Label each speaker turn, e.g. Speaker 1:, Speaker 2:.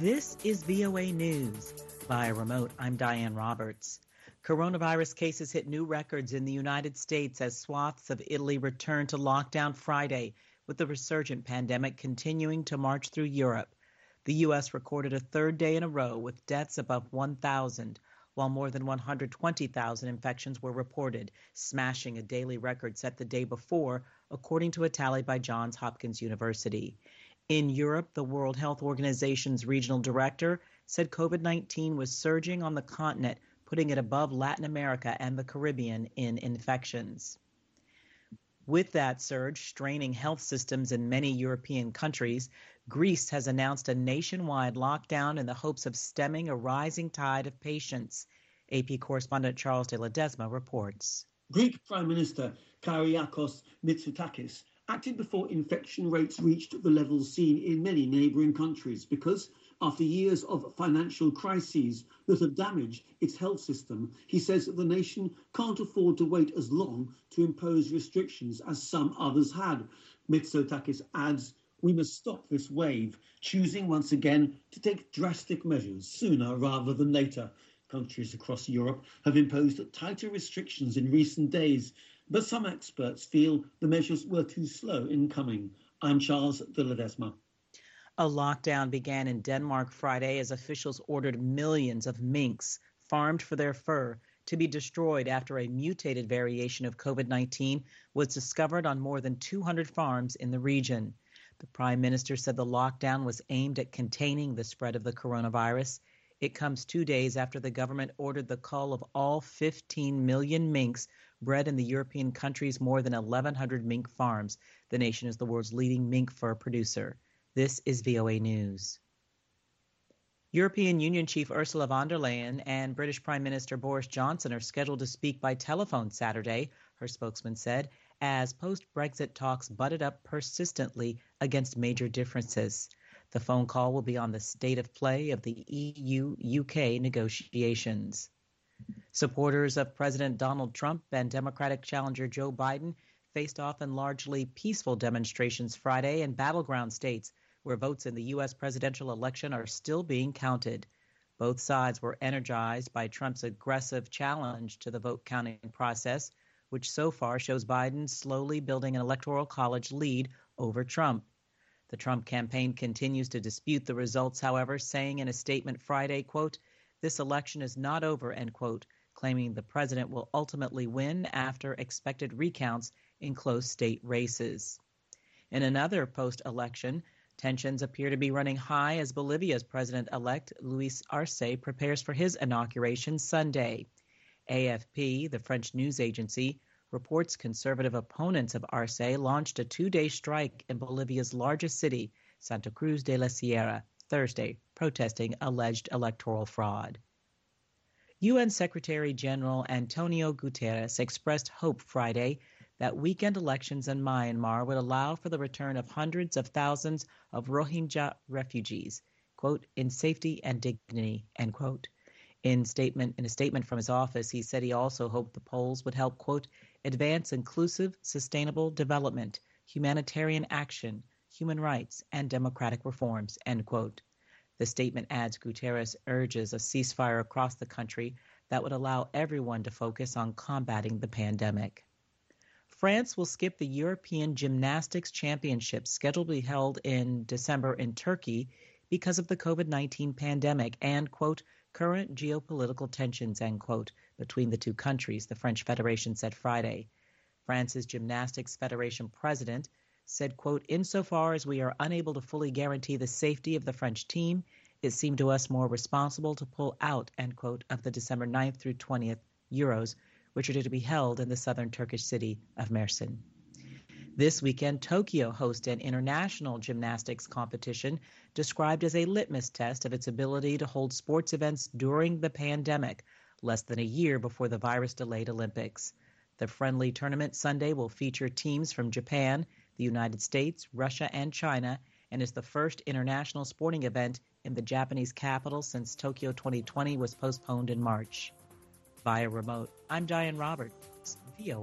Speaker 1: This is VOA News. Via remote, I'm Diane Roberts. Coronavirus cases hit new records in the United States as swaths of Italy returned to lockdown Friday, with the resurgent pandemic continuing to march through Europe. The U.S. recorded a third day in a row with deaths above 1,000, while more than 120,000 infections were reported, smashing a daily record set the day before, according to a tally by Johns Hopkins University. In Europe, the World Health Organization's regional director said COVID-19 was surging on the continent, putting it above Latin America and the Caribbean in infections. With that surge straining health systems in many European countries, Greece has announced a nationwide lockdown in the hopes of stemming a rising tide of patients. AP correspondent Charles de Ledesma reports.
Speaker 2: Greek Prime Minister Kyriakos Mitsotakis acted before infection rates reached the levels seen in many neighbouring countries because, after years of financial crises that have damaged its health system, he says that the nation can't afford to wait as long to impose restrictions as some others had. Mitsotakis adds, "We must stop this wave, choosing once again to take drastic measures sooner rather than later." Countries across Europe have imposed tighter restrictions in recent days, but some experts feel the measures were too slow in coming. I'm Charles de Ledesma.
Speaker 1: A lockdown began in Denmark Friday as officials ordered millions of minks farmed for their fur to be destroyed after a mutated variation of COVID-19 was discovered on more than 200 farms in the region. The Prime Minister said the lockdown was aimed at containing the spread of the coronavirus. It comes 2 days after the government ordered the cull of all 15 million minks bred in the European country's more than 1,100 mink farms. The nation is the world's leading mink fur producer. This is VOA News. European Union Chief Ursula von der Leyen and British Prime Minister Boris Johnson are scheduled to speak by telephone Saturday, her spokesman said, as post-Brexit talks butted up persistently against major differences. The phone call will be on the state of play of the EU-UK negotiations. Supporters of President Donald Trump and Democratic challenger Joe Biden faced off in largely peaceful demonstrations Friday in battleground states where votes in the U.S. presidential election are still being counted. Both sides were energized by Trump's aggressive challenge to the vote counting process, which so far shows Biden slowly building an electoral college lead over Trump. The Trump campaign continues to dispute the results, however, saying in a statement Friday, quote, "This election is not over," end quote, claiming the president will ultimately win after expected recounts in close state races. In another post-election, tensions appear to be running high as Bolivia's president-elect Luis Arce prepares for his inauguration Sunday. AFP, the French news agency, reports conservative opponents of Arce launched a 2-day strike in Bolivia's largest city, Santa Cruz de la Sierra, Thursday, protesting alleged electoral fraud. UN Secretary General Antonio Guterres expressed hope Friday that weekend elections in Myanmar would allow for the return of hundreds of thousands of Rohingya refugees, quote, "in safety and dignity," end quote. In a statement from his office, he said he also hoped the polls would help, quote, "advance inclusive, sustainable development, humanitarian action, human rights, and democratic reforms," end quote. The statement adds Guterres urges a ceasefire across the country that would allow everyone to focus on combating the pandemic. France will skip the European Gymnastics Championships scheduled to be held in December in Turkey because of the COVID-19 pandemic and, quote, "current geopolitical tensions," end quote, between the two countries, the French Federation said Friday. France's Gymnastics Federation president said, quote, "insofar as we are unable to fully guarantee the safety of the French team, it seemed to us more responsible to pull out," end quote, of the December 9th through 20th Euros, which are to be held in the southern Turkish city of Mersin. This weekend, Tokyo hosted an international gymnastics competition described as a litmus test of its ability to hold sports events during the pandemic, less than a year before the virus-delayed Olympics. The friendly tournament Sunday will feature teams from Japan, the United States, Russia, and China, and is the first international sporting event in the Japanese capital since Tokyo 2020 was postponed in March. Via remote, I'm Diane Roberts, VOA.